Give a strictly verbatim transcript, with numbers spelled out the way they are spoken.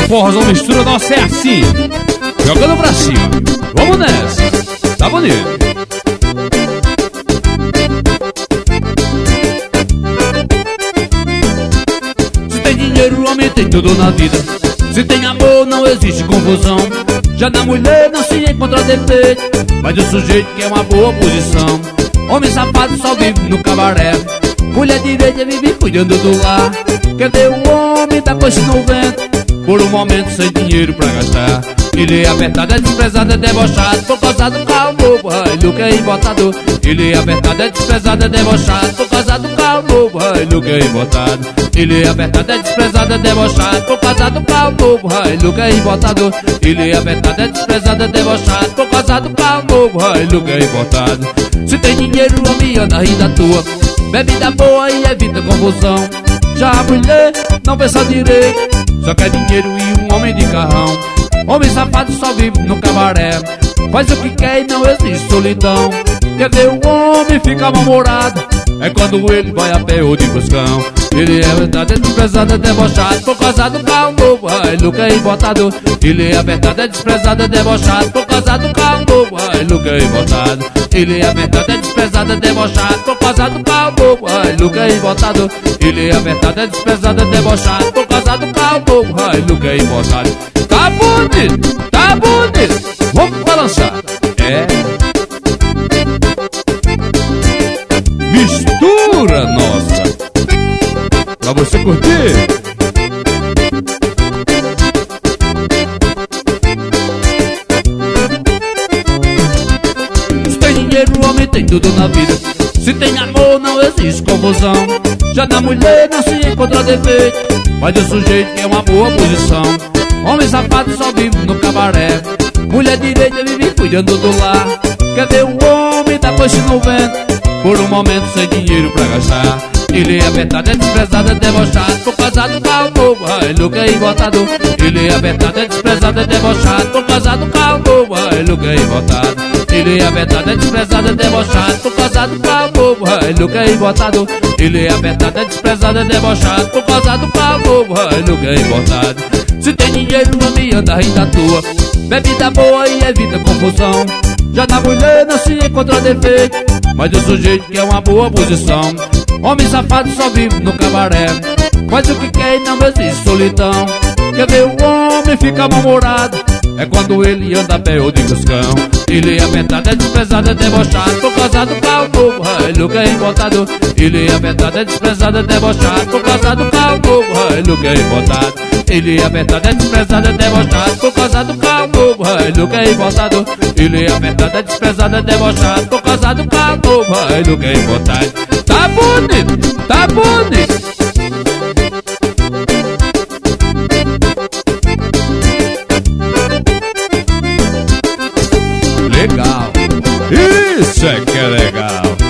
forrozão mistura nossa é assim, jogando pra cima. Vamos nessa, tá bonito. Se tem dinheiro, o homem tem tudo na vida. Se tem amor, não existe confusão. Já na mulher não se encontra defeito, mas o sujeito quer uma boa posição. Homem safado só vive no cabaré, mulher direita vive cuidando do lar. Quer ver o homem da coxa no vento, por um momento sem dinheiro pra gastar. Ele é apertado, é desprezado, é debochado, por causa do carro novo, Hilux é importado. Ele é apertado, é desprezado, é debochado, por causa do carro novo, Hilux é importado. Ele é apertado, é desprezado, é debochado, por causa do carro novo, Hilux é importado. Ele é apertado, é desprezado, é debochado, por causa do carro novo, Hilux é importado. Se tem dinheiro, o homem anda rindo à toa, bebida boa e evita confusão. Já a mulher não pensa direito, só quer dinheiro e um homem de carrão. Homem safado só vive no cabaré, faz o que quer e não existe solidão. Quer ver o homem ficar mal-humorado, é quando ele vai a pé ou de buscão. Ele é apertado, é desprezado, é debochado, por causa do carro novo, Hilux é importado. Ele é apertado, é desprezado, é debochado, por causa do carro novo, Hilux é importado. Ele é apertado, é desprezado, é debochado, por causa do carro novo, Hilux é importado. Ele é apertado, é desprezado, é debochado, por causa do carro novo, Hilux é importado. Tá bonito, tá bonito, vamos balançar. É mistura nossa, pra você curtir. Se tem dinheiro, o homem tem tudo na vida. Se tem amor, não existe confusão. Já na mulher não se encontra defeito, mas o sujeito quer uma boa posição. Homem safado só vive no cabaré, mulher direita vive cuidando do lar. Quer ver o homem da coxa no vento, por um momento sem dinheiro pra gastar. Ele é apertado, é desprezado, é debochado, por causa do carro novo, Hilux é importado. Ele é apertado, é desprezado, é debochado, por causa do carro novo, Hilux é importado. Ele é apertado, é desprezado, é debochado, por causa do carro novo, Hilux é importado. Ele é apertado, é desprezado, é debochado, por causa do carro novo, Hilux é importado. Se tem dinheiro, o homem anda rindo à toa, bebida boa e evita confusão. Já na mulher não se encontra defeito, mas o sujeito quer uma boa posição. Homem safado só vive no cabaré, faz o que quer e não existe solidão. Quer ver o homem ficar mal-humorado, é quando ele anda a pé ou de buscão. Ele é apertado, é desprezado, é debochado, por causa do carro novo, Hilux é importado. Ele é apertado, é desprezado, é debochado, por causa do carro novo, Hilux é importado. Ele é apertado, é desprezado, é debochado, por causa do carro novo, Hilux é importado. Ele é apertado, é desprezado, é debochado, por causa do carro novo, Hilux é importado. Tá bonito, tá bonito. Legal, isso é que é legal.